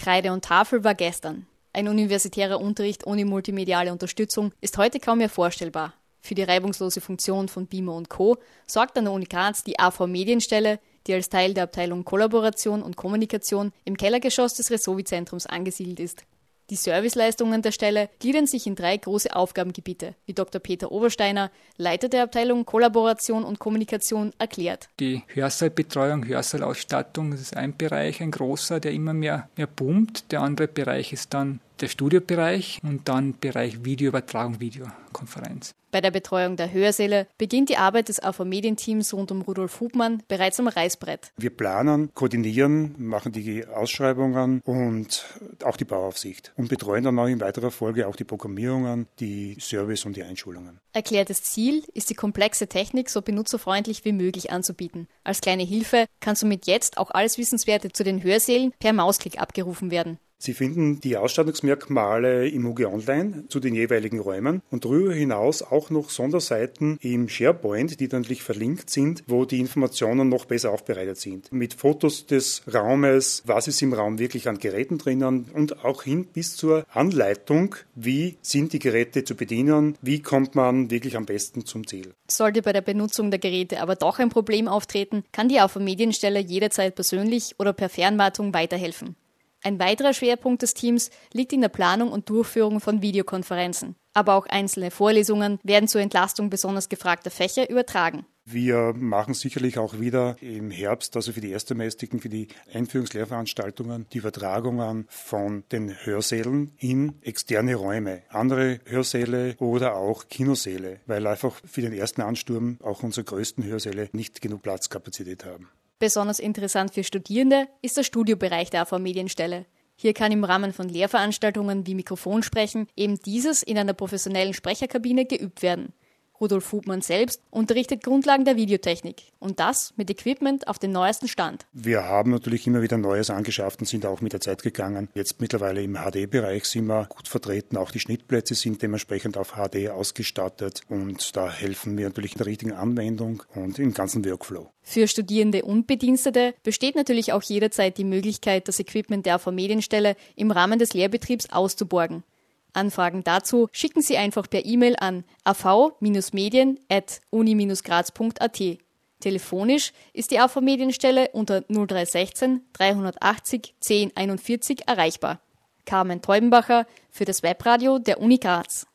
Kreide und Tafel war gestern. Ein universitärer Unterricht ohne multimediale Unterstützung ist heute kaum mehr vorstellbar. Für die reibungslose Funktion von Beamer und Co. sorgt an der Uni Graz die AV Medienstelle, die als Teil der Abteilung Kollaboration und Kommunikation im Kellergeschoss des Resovi-Zentrums angesiedelt ist. Die Serviceleistungen der Stelle gliedern sich in 3 große Aufgabengebiete, wie Dr. Peter Obersteiner, Leiter der Abteilung Kollaboration und Kommunikation, erklärt. Die Hörsaalbetreuung, Hörsaalausstattung, das ist ein Bereich, ein großer, der immer mehr boomt. Der andere Bereich ist dann der Studiobereich und dann Bereich Videoübertragung, Videokonferenz. Bei der Betreuung der Hörsäle beginnt die Arbeit des AV-Medienteams rund um Rudolf Hubmann bereits am Reißbrett. Wir planen, koordinieren, machen die Ausschreibungen und auch die Bauaufsicht und betreuen dann auch in weiterer Folge auch die Programmierungen, die Service und die Einschulungen. Erklärtes Ziel ist, die komplexe Technik so benutzerfreundlich wie möglich anzubieten. Als kleine Hilfe kann somit jetzt auch alles Wissenswerte zu den Hörsälen per Mausklick abgerufen werden. Sie finden die Ausstattungsmerkmale im UG Online zu den jeweiligen Räumen und darüber hinaus auch noch Sonderseiten im SharePoint, die dann natürlich verlinkt sind, wo die Informationen noch besser aufbereitet sind. Mit Fotos des Raumes, was ist im Raum wirklich an Geräten drinnen und auch hin bis zur Anleitung, wie sind die Geräte zu bedienen, wie kommt man wirklich am besten zum Ziel. Sollte bei der Benutzung der Geräte aber doch ein Problem auftreten, kann die AV-Medienstelle jederzeit persönlich oder per Fernwartung weiterhelfen. Ein weiterer Schwerpunkt des Teams liegt in der Planung und Durchführung von Videokonferenzen. Aber auch einzelne Vorlesungen werden zur Entlastung besonders gefragter Fächer übertragen. Wir machen sicherlich auch wieder im Herbst, also für die Erstsemestigen, für die Einführungslehrveranstaltungen, die Übertragungen von den Hörsälen in externe Räume, andere Hörsäle oder auch Kinosäle, weil einfach für den ersten Ansturm auch unsere größten Hörsäle nicht genug Platzkapazität haben. Besonders interessant für Studierende ist der Studiobereich der AV-Medienstelle. Hier kann im Rahmen von Lehrveranstaltungen wie Mikrofonsprechen eben dieses in einer professionellen Sprecherkabine geübt werden. Rudolf Hubmann selbst unterrichtet Grundlagen der Videotechnik und das mit Equipment auf dem neuesten Stand. Wir haben natürlich immer wieder Neues angeschafft und sind auch mit der Zeit gegangen. Jetzt mittlerweile im HD-Bereich sind wir gut vertreten. Auch die Schnittplätze sind dementsprechend auf HD ausgestattet und da helfen wir natürlich in der richtigen Anwendung und im ganzen Workflow. Für Studierende und Bedienstete besteht natürlich auch jederzeit die Möglichkeit, das Equipment der AV-Medienstelle im Rahmen des Lehrbetriebs auszuborgen. Anfragen dazu schicken Sie einfach per E-Mail an av-medien@uni-graz.at. Telefonisch ist die AV-Medienstelle unter 0316 380 1041 erreichbar. Carmen Teubenbacher für das Webradio der Uni Graz.